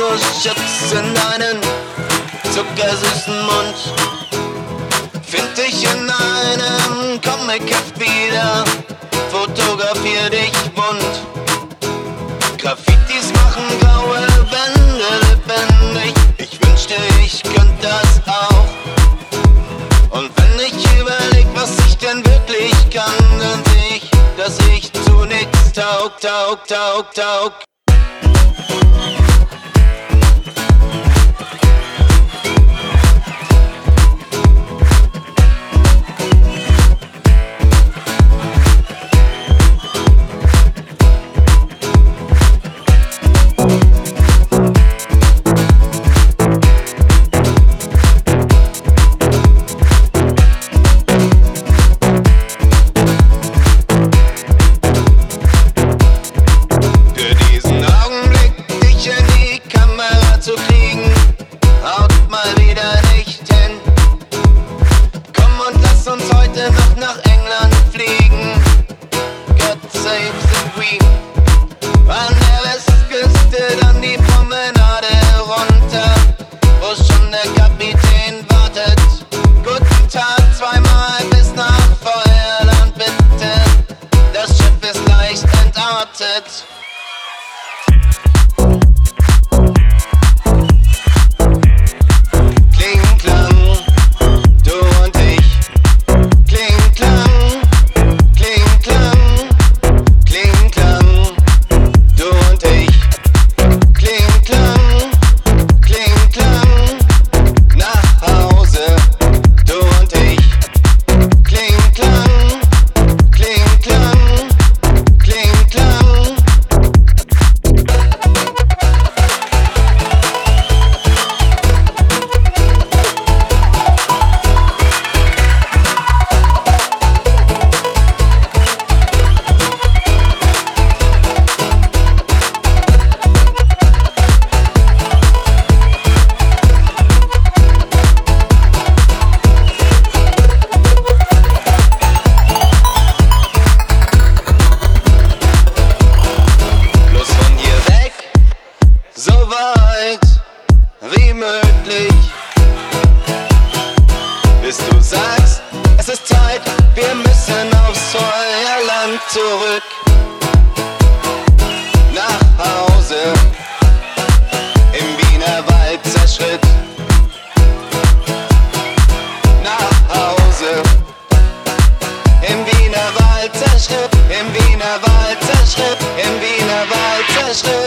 Lego-Chips in deinen zuckersüßen Mund. Find dich in einem Comic-Heft wieder, fotografier dich bunt. Graffitis machen graue Wände lebendig, ich wünschte, ich könnte das auch. Und wenn ich überleg, was ich denn wirklich kann, dann seh ich, dass ich zu nix taug. Nach England fliegen, God save the Queen. An der Westküste dann die Promenade runter, wo schon der Kapitän wartet. Guten Tag, zweimal bis nach Feuerland bitte, das Schiff ist leicht entartet. Wie möglich, bis du sagst, es ist Zeit, wir müssen aufs Feuerland zurück. Nach Hause, im Wiener Wald zerschritt. Nach Hause, im Wiener Wald zerschritt, im Wiener Wald zerschritt, im Wiener Wald zerschritt.